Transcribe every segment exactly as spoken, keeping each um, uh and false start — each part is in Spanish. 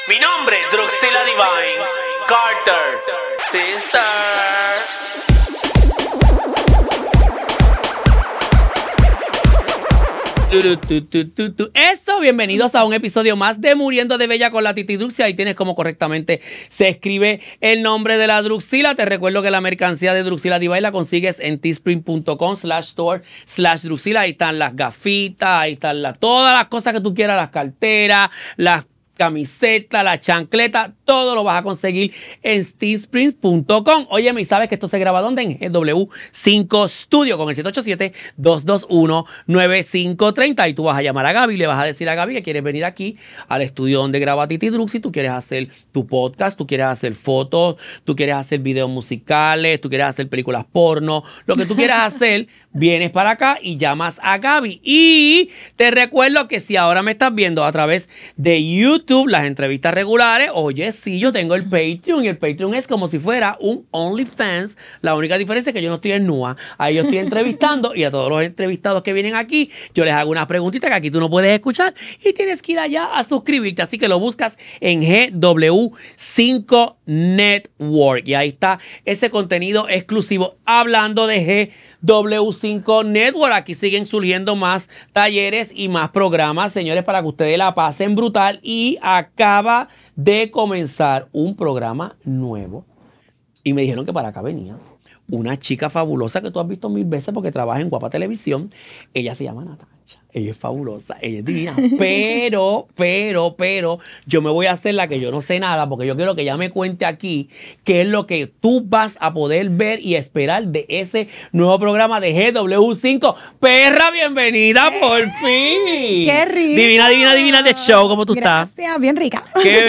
Mi nombre es Druxila Divine Carter, sister. Eso, bienvenidos a un episodio más de Muriendo de Bella con la Titi Druxila. Ahí tienes cómo correctamente se escribe el nombre de la Druxila. Te recuerdo que la mercancía de Druxila Divine la consigues en teespring.com slash store slash Druxila. Ahí están las gafitas, ahí están las, todas las cosas que tú quieras, las carteras, las camiseta, la chancleta, todo lo vas a conseguir en teespring punto com. Óyeme, ¿y sabes que esto se graba dónde? En G W cinco Studio con el siete ocho siete, dos dos uno, nueve cinco tres cero. Y tú vas a llamar a Gaby y le vas a decir a Gaby que quieres venir aquí al estudio donde graba Titi Druxy. Tú quieres hacer tu podcast, tú quieres hacer fotos, tú quieres hacer videos musicales, tú quieres hacer películas porno, lo que tú quieras hacer, vienes para acá y llamas a Gaby. Y te recuerdo que si ahora me estás viendo a través de YouTube, las entrevistas regulares, oye, sí, yo tengo el Patreon y el Patreon es como si fuera un OnlyFans. La única diferencia es que yo no estoy en nua. Ahí yo estoy entrevistando y a todos los entrevistados que vienen aquí, yo les hago unas preguntitas que aquí tú no puedes escuchar y tienes que ir allá a suscribirte. Así que lo buscas en G W cinco Network y ahí está ese contenido exclusivo. Hablando de G W cinco Network, aquí siguen surgiendo más talleres y más programas, señores, para que ustedes la pasen brutal. Y acaba de comenzar un programa nuevo y me dijeron que para acá venía una chica fabulosa que tú has visto mil veces porque trabaja en Guapa Televisión. Ella se llama Natacha. Ella es fabulosa, ella es divina, pero, pero, pero, yo me voy a hacer la que yo no sé nada porque yo quiero que ella me cuente aquí qué es lo que tú vas a poder ver y esperar de ese nuevo programa de G W cinco. Perra, bienvenida, por fin. ¡Qué rico! Divina, divina, divina de show, ¿cómo tú estás? Gracias, bien rica. ¡Qué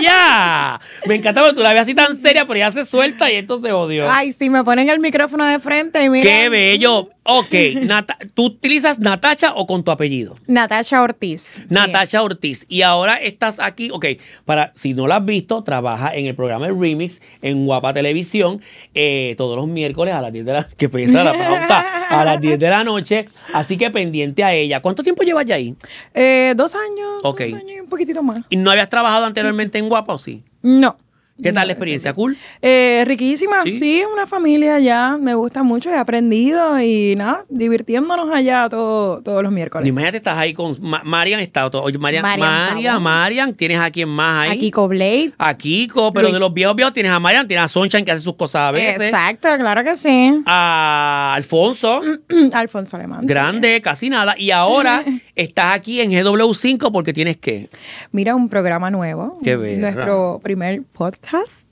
bella! Me encanta porque tú la ves así tan seria, pero ella se suelta y esto se odió. Ay, sí, me ponen el micrófono de frente y mira. ¡Qué bello! Ok, Nata- ¿tú utilizas Natacha o con tu apellido? Natacha Ortiz. Natacha sí. Ortiz. Y ahora estás aquí, ok, para, si no la has visto, trabaja en el programa El Remix en Guapa Televisión eh, todos los miércoles a las diez de la que pendiente la pauta, a las diez de la noche. Así que pendiente a ella. ¿Cuánto tiempo llevas ya ahí? Eh, dos años. Okay. Dos años y un poquitito más. ¿Y no habías trabajado anteriormente en Guapa o sí? No. ¿Qué tal No, la experiencia? ¿Cool? Eh, riquísima, ¿Sí? sí, una familia ya, me gusta mucho, he aprendido y nada, divirtiéndonos allá todo, todos los miércoles. Imagínate, estás ahí con Ma- Marian, está todo. Oye, Marian, Marian Marian, Pavón. Marian, tienes a quién más ahí. A Kiko Blade. A Kiko, pero Luis. de los viejos viejos tienes a Marian, tienes a Sunshine que hace sus cosas a veces. Exacto, claro que sí. A Alfonso, Alfonso Alemán. grande, sí. casi nada. Y ahora estás aquí en G W cinco porque tienes que. Mira, un programa nuevo. Qué verra. Nuestro primer podcast.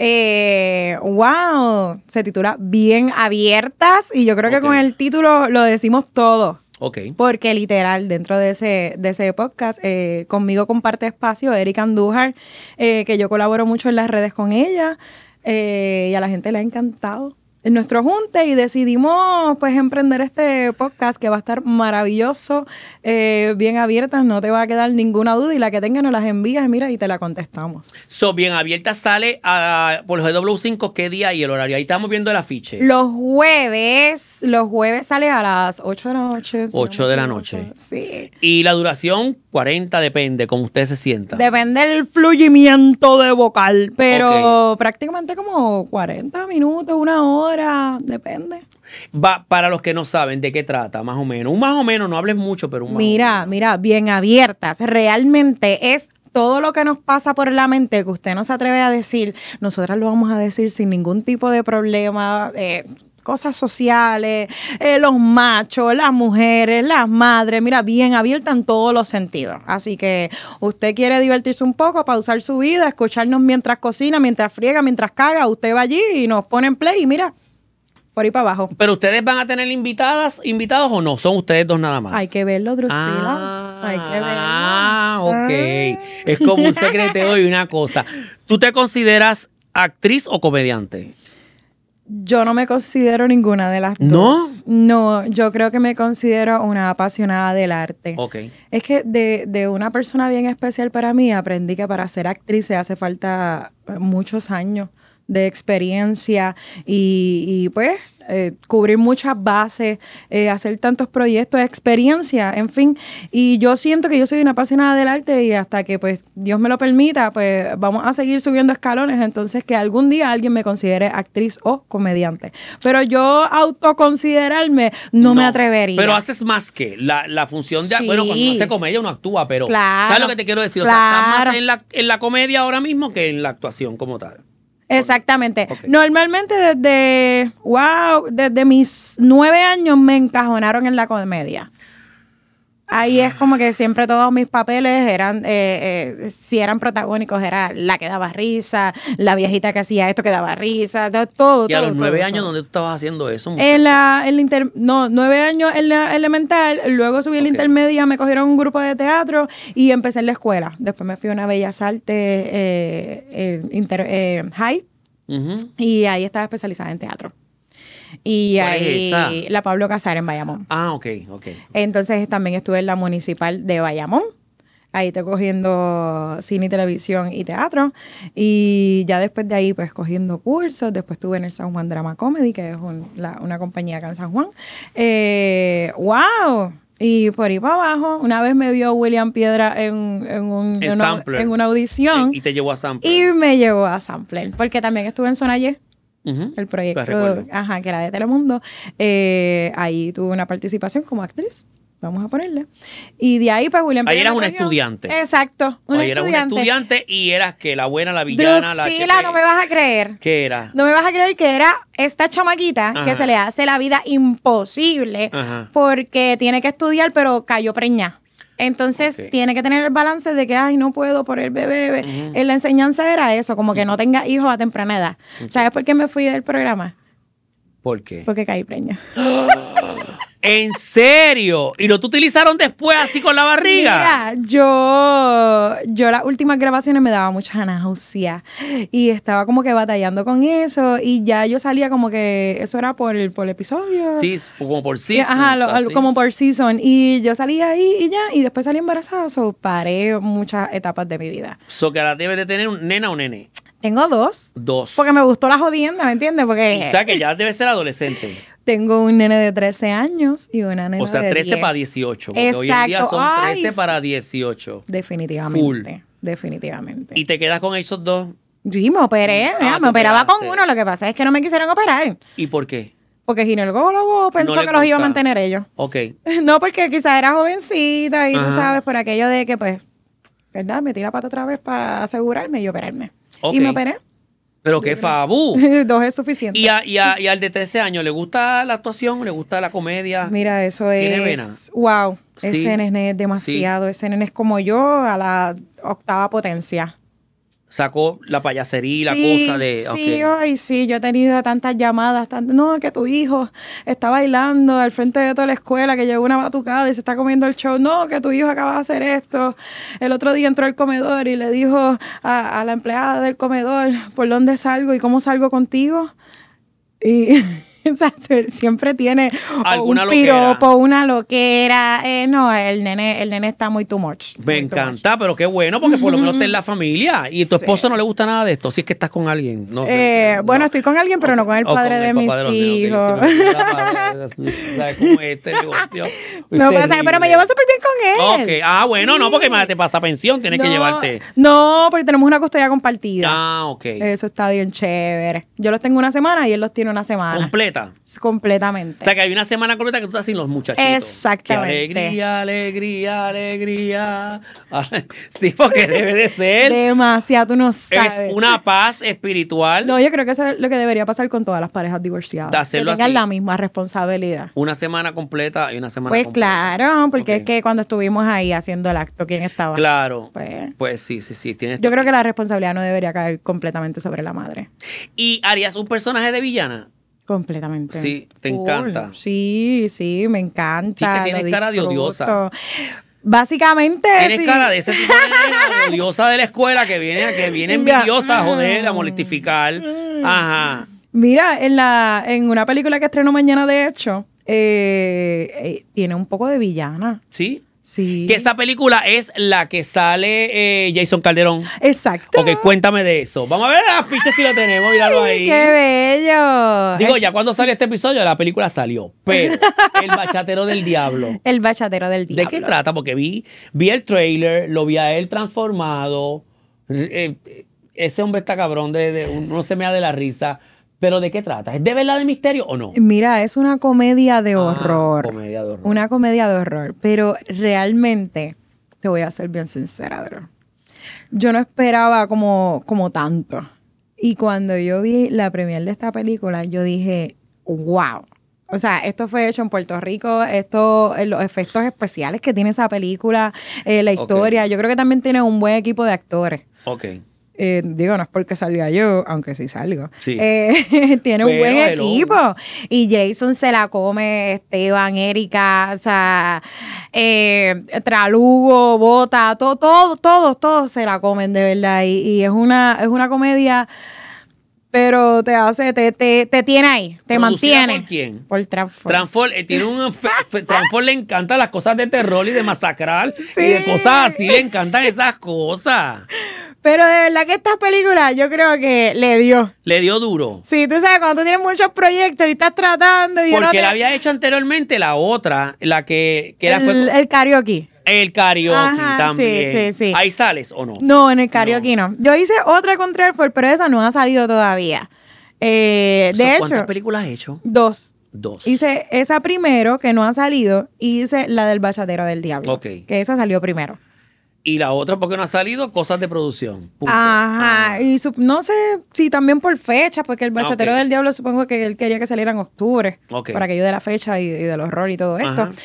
Eh, wow, se titula Bien Abiertas y yo creo que Ok. con el título lo decimos todo. Ok. Porque literal, dentro de ese, de ese podcast, eh, conmigo comparte espacio Erika Andújar, eh, que yo colaboro mucho en las redes con ella, eh, y a la gente le ha encantado en nuestro junte y decidimos pues emprender este podcast que va a estar maravilloso, eh, bien abiertas, no te va a quedar ninguna duda y la que tengas nos las envías, mira, y te la contestamos. So, Bien Abierta sale a, por G W cinco, ¿qué día y el horario? Ahí estamos viendo el afiche. Los jueves, los jueves sale a las ocho de la noche. si ocho no me de la equivoco. noche. Sí. Y la duración, cuarenta, depende, como usted se sienta. Depende del fluimiento de vocal, pero prácticamente como cuarenta minutos, una hora, depende. Va, para los que no saben de qué trata, más o menos. Un más o menos, no hables mucho, pero un más Mira, mira, bien abiertas. Realmente es todo lo que nos pasa por la mente que usted no se atreve a decir, nosotras lo vamos a decir sin ningún tipo de problema. Eh, cosas sociales, eh, los machos, las mujeres, las madres, mira, bien abierta en todos los sentidos. Así que usted quiere divertirse un poco, pausar su vida, escucharnos mientras cocina, mientras friega, mientras caga, usted va allí y nos pone en play y mira, por ahí para abajo. Pero ustedes van a tener invitadas, invitados o no, son ustedes dos nada más. Hay que verlo, Druxila. Ah, Hay que verlo. Ah, ok. Ah. Es como un secreteo y una cosa. ¿Tú te consideras actriz o comediante? Yo no me considero ninguna de las ¿No? dos. No, yo creo que me considero una apasionada del arte. Ok. Es que de, de una persona bien especial para mí aprendí que para ser actriz se hace falta muchos años de experiencia y, y pues eh, cubrir muchas bases, eh, hacer tantos proyectos, experiencia, en fin. Y yo siento que yo soy una apasionada del arte y hasta que pues Dios me lo permita, pues vamos a seguir subiendo escalones. Entonces que algún día alguien me considere actriz o comediante. Pero yo autoconsiderarme no, no me atrevería. Pero haces más que la, la función de... Sí. Bueno, cuando uno hace comedia uno actúa, pero... Claro, ¿sabes lo que te quiero decir? O claro. sea, estás más en la, en la comedia ahora mismo que en la actuación como tal. Exactamente. Okay. Normalmente desde, wow, desde mis nueve años me encajonaron en la comedia. Ahí es como que siempre todos mis papeles eran, eh, eh, si eran protagónicos, era la que daba risa, la viejita que hacía esto que daba risa, todo, todo. ¿Y a los todo, nueve todo, años todo. dónde tú estabas haciendo eso? En la, en la inter, no, nueve años en la elemental, luego subí a la Okay. intermedia, me cogieron un grupo de teatro y empecé en la escuela. Después me fui a una Bellas Artes eh, eh, inter, eh, high Uh-huh. y ahí estaba especializada en teatro. Y ¿Cuál es ahí esa? la Pablo Casares en Bayamón. Ah, ok, ok. Entonces también estuve en la municipal de Bayamón. Ahí estoy cogiendo cine y televisión y teatro. Y ya después de ahí, pues cogiendo cursos. Después estuve en el San Juan Drama Comedy, que es un- la- una compañía acá en San Juan. Eh, ¡Wow! Y por ahí para abajo, una vez me vio William Piedra en, en, un- En en una, Sampler. en una audición Y te llevó a Sampler. y me llevó a Sampler. Porque también estuve en Zona Y. Uh-huh. El proyecto, Pues recuerdo. ajá, que era de Telemundo. Eh, ahí tuve una participación como actriz, vamos a ponerle. Y de ahí, pues, William Ahí Piedra eras me una cogió. estudiante. Exacto, una Oye, eras una estudiante. estudiante y eras que la buena, la villana, la Druxila, H P. no me vas a creer. ¿Qué era? No me vas a creer que era esta chamaquita Ajá. que se le hace la vida imposible Ajá. porque tiene que estudiar, pero cayó preñada. Entonces, Ok. tiene que tener el balance de que, ay, no puedo por el bebé. Ujú. En la enseñanza era eso, como que no tenga hijos a temprana edad. ¿Sabes por qué me fui del programa? ¿Por qué? Porque caí preña. ¿En serio? ¿Y lo te utilizaron después así con la barriga? Mira, yo, yo las últimas grabaciones me daba mucha náusea y estaba como que batallando con eso y ya yo salía como que eso era por el, por el episodio. Sí, como por Sí, sí. ajá, lo- al- como por season. Y yo salí ahí y ya, y después salí embarazada, so paré muchas etapas de mi vida. So que ahora debes de tener un nena o nene. Tengo dos. Dos. Porque me gustó la jodienda, ¿me entiendes? Porque O sea que ya debe ser adolescente. tengo un nene de trece años y una nena O sea, de trece diez. para dieciocho. Porque hoy en día Exacto. son Ay, trece sí. para dieciocho. Definitivamente. Full. Definitivamente. ¿Y te quedas con esos dos? Sí, me operé. Ah, mira, te me operaba operaste. con uno. Lo que pasa es que no me quisieron operar. ¿Y por qué? Porque el ginecólogo pensó No le que los iba a gusta. mantener ellos. Ok. No, porque quizás era jovencita y Ajá. tú sabes, por aquello de que, pues, ¿verdad? Metí la pata otra vez para asegurarme y operarme. Ok. Y me operé. Pero qué fabu. Dos es suficiente. ¿Y, a- y, a- y al de trece años, ¿le gusta la actuación? ¿Le gusta la comedia? Mira, eso ¿Tiene es... vena? Wow. Sí. Ese nene es demasiado. Ese nene es como yo a la octava potencia. Sacó la payasería y la Sí, cosa de... Sí, ok. ay, sí, yo he tenido tantas llamadas, tant- no, que tu hijo está bailando al frente de toda la escuela, que llegó una batucada y se está comiendo el show, no, que tu hijo acaba de hacer esto. El otro día entró al comedor y le dijo a, a la empleada del comedor, ¿por dónde salgo y cómo salgo contigo? Y... O sea, se- siempre tiene o Alguna un loquera. piropo, una loquera. Eh, no, el nene, el nene está muy too much. Me muy too encanta, pero qué bueno, porque por lo menos está en la familia. Y tu Sí. esposo no le gusta nada de esto, si es que estás con alguien. No, Eh, no. bueno, estoy con alguien, pero no con el O padre con de el mis papá de los nenes, hijos. ok, se me olvidó la padre, ¿sabes cómo es este negocio? No Es pasa, pero me terrible. llevo súper bien con él. Ok, ah, bueno, no, Sí. porque más te pasa pensión, tienes que No, llevarte. No, porque tenemos una custodia compartida. Ah, ok. Eso está bien chévere. Yo los tengo una semana y él los tiene una semana. Completa. Completamente. O sea, que hay una semana completa que tú estás sin los muchachitos. Exactamente. Qué alegría, alegría, alegría. Ah, sí, porque debe de ser. Demasiado, tú no sabes. Es una paz espiritual. No, yo creo que eso es lo que debería pasar con todas las parejas divorciadas. De hacerlo que tengan así. la misma responsabilidad. Una semana completa y una semana Pues completa. claro, porque Ok. es que cuando estuvimos ahí haciendo el acto, ¿quién estaba? Claro. Pues, Pues sí, sí, sí. Tienes yo creo que la responsabilidad no debería caer completamente sobre la madre. ¿Y harías un personaje de villana? Completamente. Sí, te Full. encanta. Sí, sí, me encanta. Sí, que tienes lo cara de disfruto. odiosa. Básicamente. Tienes sí. cara de ese tipo de nena odiosa de la escuela que viene, que viene Ya. envidiosa a joder, a molestificar. Ajá. Mira, en la en una película que estreno mañana, de hecho, eh, eh, tiene un poco de villana. ¿Sí? Sí. Que esa película es la que sale eh, Jason Calderón. Exacto. Ok, cuéntame de eso. Vamos a ver la ficha si lo tenemos, míralo ahí. ¡Qué bello! Digo, el, ya cuando sale este episodio, la película salió. Pero El Bachatero del Diablo. el bachatero del diablo. ¿De qué trata? Porque vi, vi el trailer, lo vi a él transformado. Eh, eh, ese hombre está cabrón, de, de, uno se me da de la risa. ¿Pero de qué trata? ¿Es de verdad de misterio o no? Mira, es una comedia de Ah, horror. comedia de horror. Una comedia de horror. Pero realmente, te voy a ser bien sincera, Drew. Yo no esperaba como, como tanto. Y cuando yo vi la premiere de esta película, yo dije, wow. O sea, esto fue hecho en Puerto Rico, esto, eh, los efectos especiales que tiene esa película, eh, la historia. Ok. Yo creo que también tiene un buen equipo de actores. Ok. Eh, digo, no es porque salga yo, aunque sí salgo. Sí. Eh, tiene un Pero, buen hello. equipo. Y Jason se la come, Esteban, Erika, o sea, eh, Tralugo, Bota, todo, todo, todos, todos se la comen de verdad. Y, y es una, es una comedia, pero te hace, te, te, te tiene ahí, te ¿Producida mantiene. por quién? Por Transform. Transform, eh, tiene un fe- fe- Transform le encantan las cosas de terror y de masacrar Sí. y de cosas así, le encantan esas cosas. Pero de verdad que esta película yo creo que le dio. Le dio duro. Sí, tú sabes, cuando tú tienes muchos proyectos y estás tratando y Porque uno te- él había hecho anteriormente la otra, la que, que era el, fue el karaoke. el karaoke Ajá, también. sí, sí, sí. ¿Ahí sales o no? No, en el karaoke no. Yo hice otra con Trevor, pero esa no ha salido todavía. Eh, de ¿Cuántas hecho, películas has hecho? dos. Dos. Hice esa primero, que no ha salido, y hice la del Bachatero del Diablo. Ok. Que esa salió primero. Y la otra, porque no ha salido, cosas de producción. Punto. Ajá. Ah. Y su- no sé si también por fecha, porque el Bachatero ok. del Diablo supongo que él quería que saliera en octubre. Ok. Para aquello de la fecha y, y del horror y todo esto. Ajá.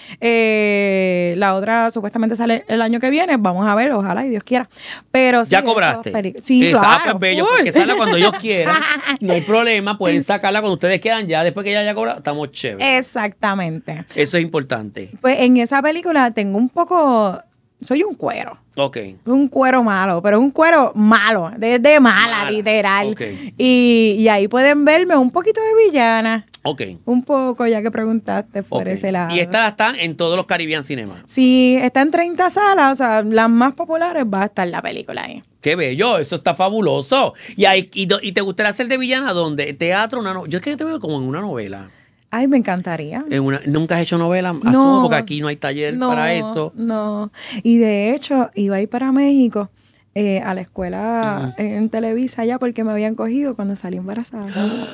Eh, la otra supuestamente sale el año que viene. Vamos a ver, ojalá y Dios quiera. Pero sí, ¿Ya esas cobraste? peli- Sí, Esa, ah, claro. pues bello, full. porque sale cuando ellos quieran. No hay problema, pueden sacarla cuando ustedes quieran. Ya después que ella haya cobrado, estamos chéveres. Exactamente. Eso es importante. Pues en esa película tengo un poco... Soy un cuero. Ok. Un cuero malo, pero un cuero malo, de, de mala, Mala, literal. ok. Y, y ahí pueden verme un poquito de villana. Ok. Un poco, ya que preguntaste por ok. ese lado. Y estas están en todos los Caribbean Cinema. Si está en treinta salas, o sea, las más populares, va a estar la película ahí. Qué bello, eso está fabuloso. Y, hay, y, do- y te gustaría hacer de villana ¿dónde? Teatro, una no- yo es que te veo como en una novela. Ay, me encantaría. En una, ¿Nunca has hecho novela? Asumo, No. porque aquí no hay taller No, para eso. No. Y de hecho, iba a ir para México eh, a la escuela en Televisa ya porque me habían cogido cuando salí embarazada.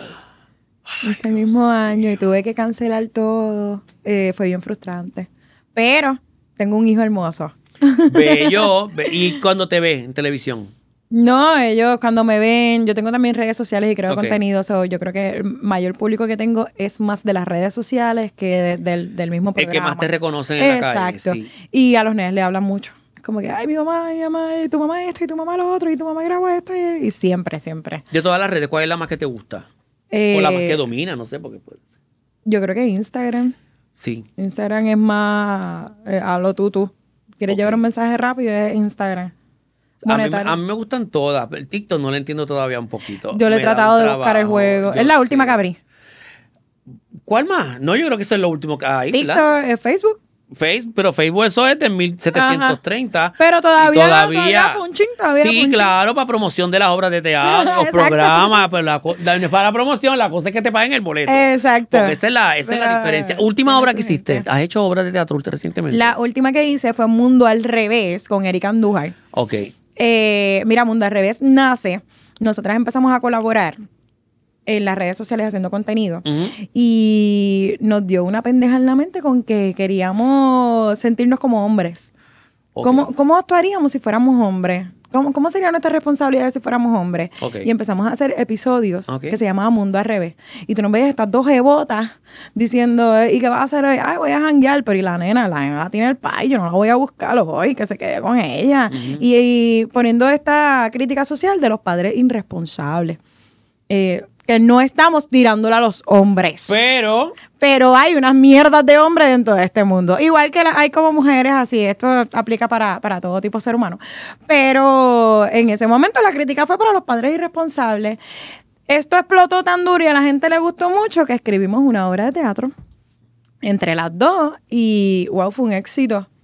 Ese mismo año y tuve que cancelar todo. Eh, fue bien frustrante. Pero tengo un hijo hermoso. Bello. Be- ¿Y cuándo te ves en televisión? No, ellos cuando me ven, yo tengo también redes sociales y creo Ok. contenido, so, yo creo que el mayor público que tengo es más de las redes sociales que de- del, del mismo El programa. que más te reconocen en la calle. Exacto. Sí. Y a los nenes le hablan mucho. Es como que, ay, mi mamá, mi mamá, y tu mamá esto, y tu mamá lo otro, y tu mamá grabó esto, y, y siempre, siempre. De todas las redes, ¿cuál es la más que te gusta? Eh, O la más que domina, no sé, porque puede ser. Yo creo que Instagram. Sí. Instagram es más, eh, hazlo tú, tú. Quieres Ok. llevar un mensaje rápido, es Instagram. A mí, Monetario. a mí me gustan todas. pero El TikTok no lo entiendo todavía un poquito. Yo le he Me da tratado un de buscar el trabajo, juego. yo Es la sé. última que abrí. ¿Cuál más? No, yo creo que eso es lo último que hay. TikTok, ¿verdad? eh, Facebook. Facebook, pero Facebook eso es de mil setecientos treinta. Pero todavía- Y todavía Funchín, todavía Sí, Funchín. claro, para promoción de las obras de teatro, los Exacto. programas, pero la, co- la- no es para promoción, la cosa es que te paguen el boleto. Exacto. Porque esa es la, esa es la Pero, diferencia. Última tiene obra su que hiciste. gente. ¿Has hecho obras de teatro recientemente? La última que hice fue Mundo al Revés con Erika Andújar. Ok. Eh, mira, Mundo al Revés nace. Nosotras empezamos a colaborar en las redes sociales haciendo contenido Ujú. y nos dio una pendeja en la mente con que queríamos sentirnos como hombres. Ok. ¿Cómo, ¿Cómo actuaríamos si fuéramos hombres? ¿Cómo, ¿Cómo sería nuestra responsabilidad si fuéramos hombres? Ok. Y empezamos a hacer episodios Ok. que se llamaban Mundo al Revés. Y tú nos ves estas dos jebotas diciendo, ¿y qué vas a hacer hoy? Ay, voy a janguear, pero y la nena, la nena tiene el pay, yo no la voy a buscar hoy, que se quede con ella. y, y poniendo esta crítica social de los padres irresponsables. Eh, que no estamos tirándola a los hombres. Pero, Pero hay unas mierdas de hombres dentro de este mundo. Igual que la- hay como mujeres así. Esto aplica para, para todo tipo de ser humano. Pero en ese momento la crítica fue para los padres irresponsables. Esto explotó tan duro y a la gente le gustó mucho que escribimos una obra de teatro entre las dos. Y wow, fue un éxito.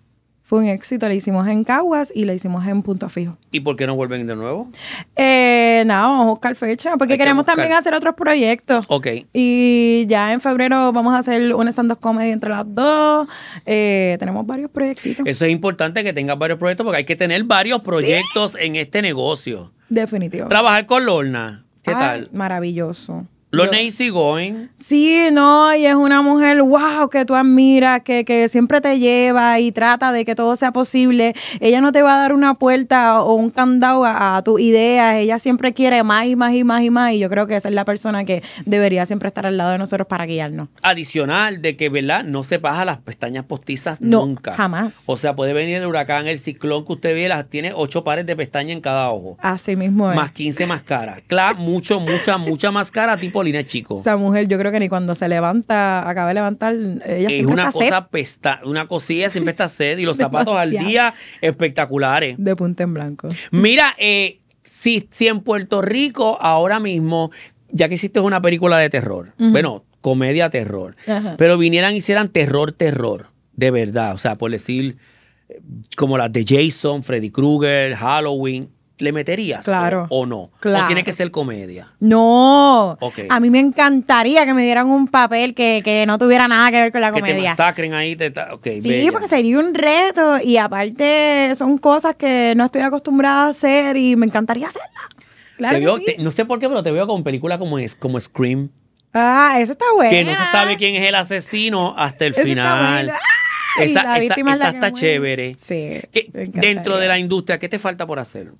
Fue un éxito. La hicimos en Caguas y la hicimos en Punto Fijo. ¿Y por qué no vuelven de nuevo? Eh, nada, vamos a buscar fecha. Porque Hay que queremos buscar. también hacer otros proyectos. Ok. Y ya en febrero vamos a hacer un stand-up comedy entre las dos. Eh, tenemos varios proyectitos. Eso es importante que tengas varios proyectos porque hay que tener varios proyectos en este negocio. Definitivo. Trabajar con Lorna, ¿qué Ay, tal? Maravilloso. Lorna Yo- easy going. Sí, no, y es una mujer, wow, que tú admiras, que, que siempre te lleva y trata de que todo sea posible. Ella no te va a dar una puerta o un candado a, a tus ideas. Ella siempre quiere más y más y más y más. Y yo creo que esa es la persona que debería siempre estar al lado de nosotros para guiarnos. Adicional de que, ¿verdad? No se baja las pestañas postizas No, nunca. jamás. O sea, puede venir el huracán, el ciclón que usted ve, las tiene ocho pares de pestañas en cada ojo. Así mismo es. Más quince máscaras. Claro, mucho, mucha, mucha máscara tipo Lina Chico. Esa mujer, yo creo que ni cuando se levanta, acaba de levantar, ella Es siempre una está set cosa pesta, una cosilla, siempre está sed y los zapatos al Demasiado. día espectaculares. de punta en blanco. Mira, eh, si, si en Puerto Rico ahora mismo, ya que hiciste una película de terror, Ujú. bueno, comedia terror, Ajá. pero vinieran y hicieran terror, terror, de verdad, o sea, por decir, eh, como las de Jason, Freddy Krueger, Halloween, ¿le meterías? Claro. ¿O, o no? Claro. ¿O tiene que ser comedia? No, Ok. a mí me encantaría que me dieran un papel que, que no tuviera nada que ver con la Que te comedia. masacren ahí. Te, ta- ok, Sí, bella. porque sería un reto y aparte son cosas que no estoy acostumbrada a hacer y me encantaría hacerlas. Claro Te que veo- sí. te- no sé por qué, pero te veo con películas como, es- como Scream, Ah, esa está buena. que no se sabe quién es el asesino hasta el Esa está final. buena. Ay, Esa, la esa- víctima es la esa que está muere. chévere. Sí. ¿Qué- me encantaría. dentro de la industria, ¿qué te falta por hacer?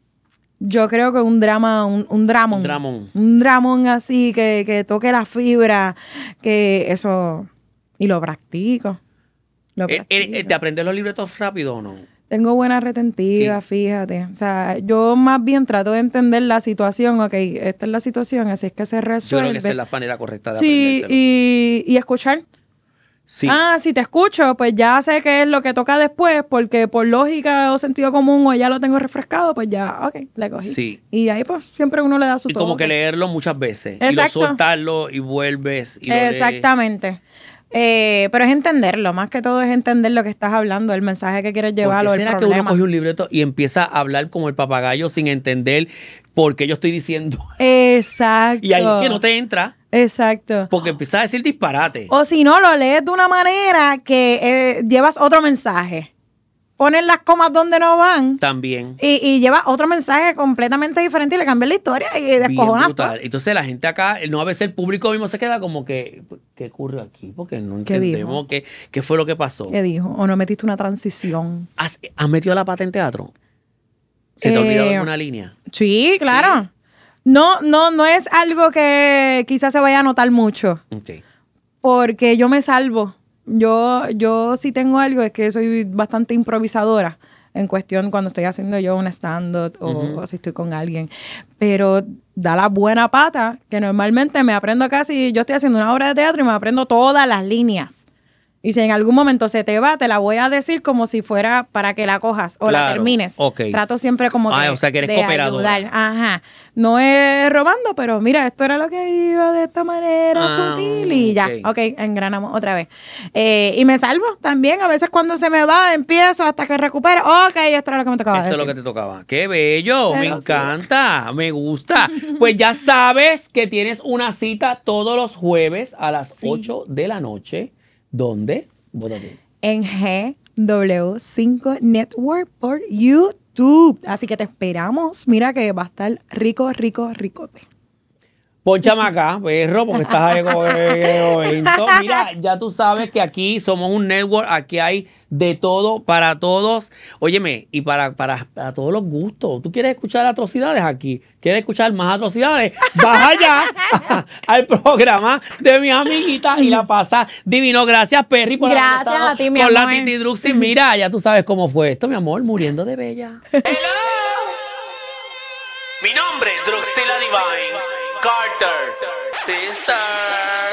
Yo creo que un drama, un, un dramón. Un dramón. Un dramón así que, que toque la fibra, que eso. Y lo practico. Lo Eh, eh, practico. ¿Te aprendes los libretos rápido o no? Tengo buena retentiva, Sí. fíjate. O sea, yo más bien trato de entender la situación. Ok, esta es la situación, así es que se Yo resuelve. creo que esa es la manera correcta de Sí, aprendérselo. y, y escuchar. Sí. Ah, si te escucho, pues ya sé qué es lo que toca después, porque por lógica o sentido común o ya lo tengo refrescado, pues ya, ok, le cogí. Sí. Y ahí pues siempre uno le da su Y como toque. que leerlo muchas veces. Y lo Exacto. soltarlo y vuelves y lo lees. Exactamente. Eh, pero es entenderlo, más que todo es entender lo que estás hablando, el mensaje que quieres llevar ¿Por o qué el será que problema. uno coge un libreto y empieza a hablar como el papagayo sin entender por qué yo estoy diciendo? Exacto. Y ahí es que no te entra Exacto. porque empieza a decir disparate. O si no, lo lees de una manera que eh, llevas otro mensaje. Pones las comas donde no van También. y, y llevas otro mensaje completamente diferente y le cambias la historia y Bien descojonas todo. brutal. Entonces la gente acá, no a veces el público mismo se queda como que, ¿qué ocurrió aquí? Porque no ¿Qué entendemos qué, qué fue lo que pasó. ¿Qué dijo? ¿O no metiste una transición? ¿Has, has metido la pata en teatro? ¿Se te ha Eh, olvidado alguna línea? Sí, claro. No, no, no es algo que quizás se vaya a notar mucho. Ok. Porque yo me salvo. Yo, yo si tengo algo es que soy bastante improvisadora en cuestión cuando estoy haciendo yo un stand-up o, Ujú. o si estoy con alguien. Pero da la buena pata que normalmente me aprendo casi, yo estoy haciendo una obra de teatro y me aprendo todas las líneas. Y si en algún momento se te va, te la voy a decir como si fuera para que la cojas o la Claro, termines. ok. Trato siempre como Ah, de, o sea que eres de cooperadora. ayudar. Ajá. No es robando, pero mira, esto era lo que iba de esta manera Ah, sutil y ya. ok. Ok, engranamos otra vez. Eh, y me salvo también. A veces cuando se me va, empiezo hasta que recupero. Ok, esto era lo que me tocaba Esto es decir. lo que te tocaba. ¡Qué bello! Me Pero sí. encanta, me gusta. Pues ya sabes que tienes una cita todos los jueves a las Sí. ocho de la noche. ¿Dónde? Bótate. En G W cinco Network por YouTube. Así que te esperamos. Mira que va a estar rico, rico, ricote. Pónchame acá, perro, porque estás ahí como que momento. Mira, ya tú sabes que aquí somos un network, aquí hay de todo para todos. Óyeme, y para, para, para todos los gustos. ¿Tú quieres escuchar atrocidades aquí? ¿Quieres escuchar más atrocidades? Vas allá al programa de mi amiguita y la pasa divino. Gracias, Perry, por haber Gracias estado a ti, mi con la amor. Titi Druxy. Mira, ya tú sabes cómo fue esto, mi amor, muriendo de bella. Mi nombre es Druxila Divine Carter. Sister.